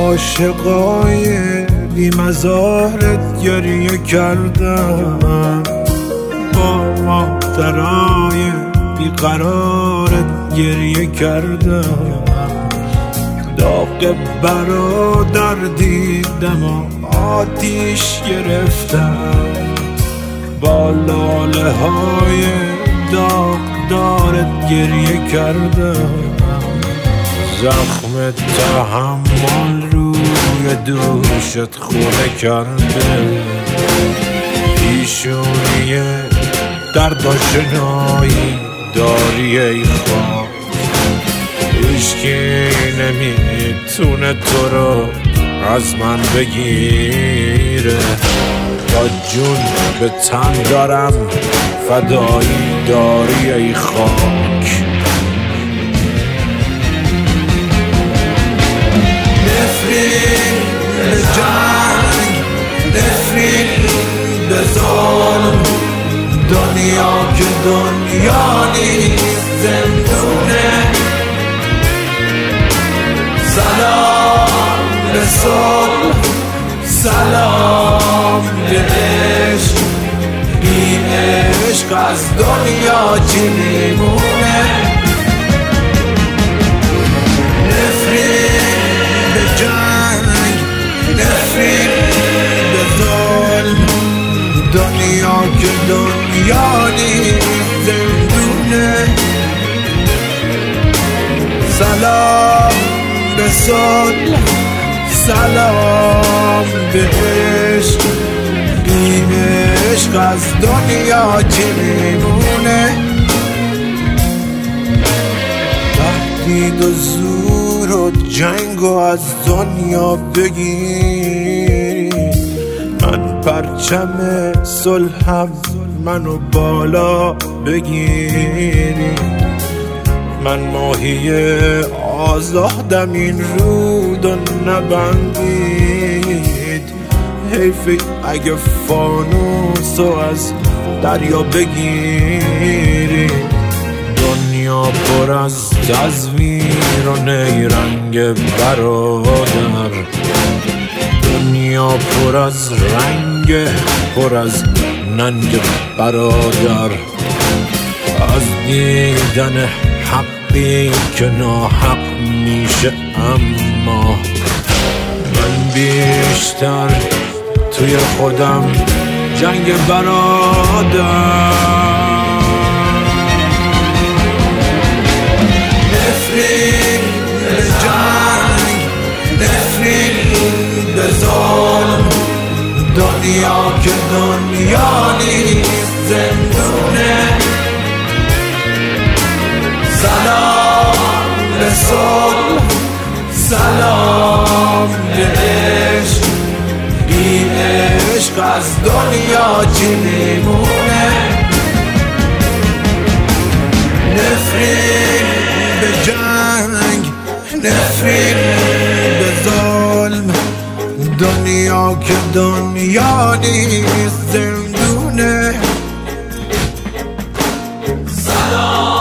عاشقای بی مزارت گریه کردم، با مادرای بیقرارت گریه کردم. داغ برادر دیدم و آتیش گرفتم، با لاله های داغدارت گریه کردم. زخم تحمل روی دوشت خونه کرده، پیشونی درد آشنایی داری ای خواهد. هیچکی نمیتونه تو رو از من بگیره، تا جون به تن دارم فدایی داری ای خاک. نفرین به جنگ، نفرین به ظلم، دنیا که دنیا نیست زندونه. سلام به صلح، سلام به عشق، بی عشق از دنیا چی میمونه؟ نفرین به جنگ، نفرین به ظلم، دنیا که دنیا نیست زندونه. سلام به صلح، سلام به عشق، بی عشق از دنیا چی میمونه؟ تهدید و زور و جنگ و از دنیا بگیری، من پرچم صلحم منو بالا بگیری. من ماهی آزادم این رودو نبندید، حیفی اگه فانوسو از دریا بگیری. دنیا پر از تزویر و نیرنگ برادر، دنیا پر از رنگ، پر از ننگ برادر. از دیدن حقی که ناحق میشه، اما من بیشتر توی خودم جنگ برادر. نفرین به جنگ، نفرین به ظلم، دنیا که دنیا نیست زندونه. سلام به صلح، سلام به عشق، بی عشق از دنیا چی میمونه؟ نفرین به جنگ، نفرین به ظلم، دنیا که دنیا نیست زندونه. سلام